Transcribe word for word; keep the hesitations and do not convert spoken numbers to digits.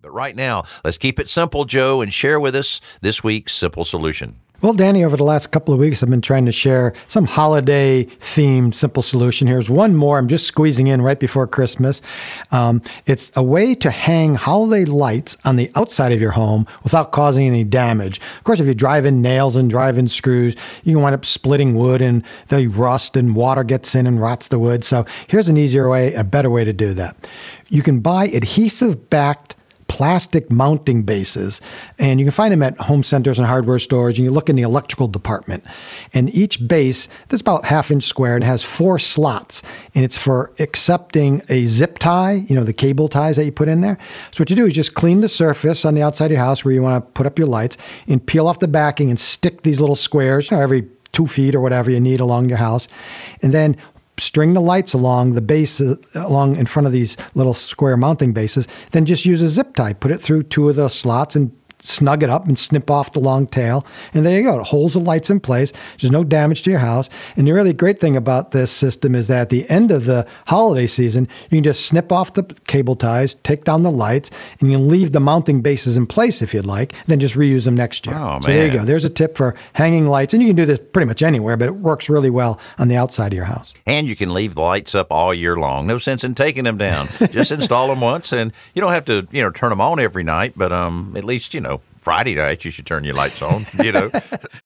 But right now, let's keep it simple, Joe, and share with us this week's simple solution. Well, Danny, over the last couple of weeks, I've been trying to share some holiday-themed simple solution. Here's one more I'm just squeezing in right before Christmas. Um, it's a way to hang holiday lights on the outside of your home without causing any damage. Of course, if you drive in nails and drive in screws, you can wind up splitting wood and they rust and water gets in and rots the wood. So here's an easier way, a better way to do that. You can buy adhesive-backed plastic mounting bases, and you can find them at home centers and hardware stores. And you look in the electrical department, and each base that's about half inch square and has four slots, and it's for accepting a zip tie, you know, the cable ties that you put in there. So what you do is just clean the surface on the outside of your house where you want to put up your lights, and peel off the backing and stick these little squares, you know, every two feet or whatever you need along your house, and then string the lights along the base, uh, along in front of these little square mounting bases, then just use a zip tie, put it through two of those slots and snug it up and snip off the long tail. And there you go. It holds the lights in place. There's no damage to your house. And the really great thing about this system is that at the end of the holiday season, you can just snip off the cable ties, take down the lights, and you can leave the mounting bases in place if you'd like, then just reuse them next year. Oh, so man. there you go. There's a tip for hanging lights. And you can do this pretty much anywhere, but it works really well on the outside of your house. And you can leave the lights up all year long. No sense in taking them down. Just install them once, and you don't have to, you know, turn them on every night, but um, at least, you know, Friday night, you should turn your lights on, you know.